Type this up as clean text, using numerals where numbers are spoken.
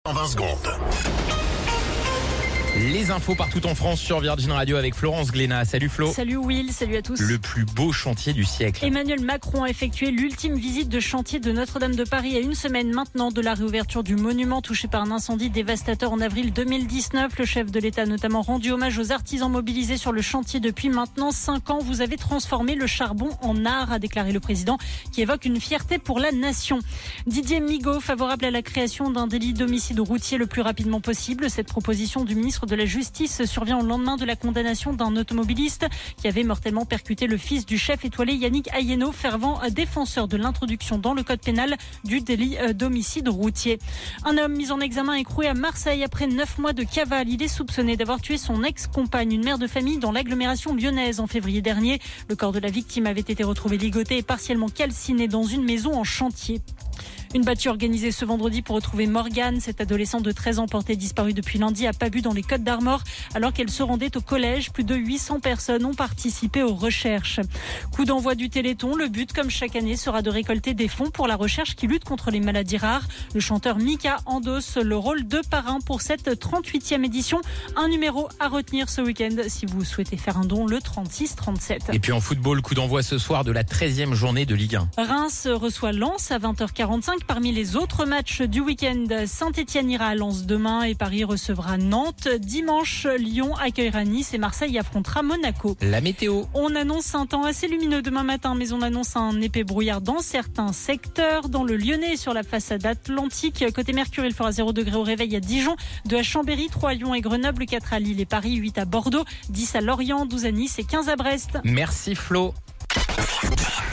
En 20 secondes. Les infos partout en France sur Virgin Radio avec Florence Glénat. Salut Flo. Salut Will, salut à tous. Le plus beau chantier du siècle. Emmanuel Macron a effectué l'ultime visite de chantier de Notre-Dame de Paris à une semaine maintenant de la réouverture du monument touché par un incendie dévastateur en avril 2019. Le chef de l'État a notamment rendu hommage aux artisans mobilisés sur le chantier depuis maintenant 5 ans. Vous avez transformé le charbon en art, a déclaré le président, qui évoque une fierté pour la nation. Didier Migaud, favorable à la création d'un délit d'homicide routier le plus rapidement possible. Cette proposition du ministre de la Justice survient au lendemain de la condamnation d'un automobiliste qui avait mortellement percuté le fils du chef étoilé Yannick Ayeno, fervent défenseur de l'introduction dans le code pénal du délit d'homicide routier. Un homme mis en examen écroué à Marseille après 9 mois de cavale. Il est soupçonné d'avoir tué son ex-compagne, une mère de famille dans l'agglomération lyonnaise en février dernier. Le corps de la victime avait été retrouvé ligoté et partiellement calciné dans une maison en chantier. Une battue organisée ce vendredi pour retrouver Morgane, cette adolescente de 13 ans portée disparue depuis lundi à Pabut dans les Côtes-d'Armor, alors qu'elle se rendait au collège. Plus de 800 personnes ont participé aux recherches. Coup d'envoi du Téléthon. Le but, comme chaque année, sera de récolter des fonds pour la recherche qui lutte contre les maladies rares. Le chanteur Mika endosse le rôle de parrain pour cette 38e édition. Un numéro à retenir ce week-end si vous souhaitez faire un don, le 36-37. Et puis en football, coup d'envoi ce soir de la 13e journée de Ligue 1. Reims reçoit Lens à 20h45. Parmi les autres matchs du week-end, Saint-Etienne ira à Lens demain et Paris recevra Nantes. Dimanche, Lyon accueillera Nice et Marseille affrontera Monaco. La météo. On annonce un temps assez lumineux demain matin, mais on annonce un épais brouillard dans certains secteurs. Dans le Lyonnais, sur la façade atlantique, côté Mercure, il fera 0 degré au réveil à Dijon, 2 à Chambéry, 3 à Lyon et Grenoble, 4 à Lille et Paris, 8 à Bordeaux, 10 à Lorient, 12 à Nice et 15 à Brest. Merci Flo.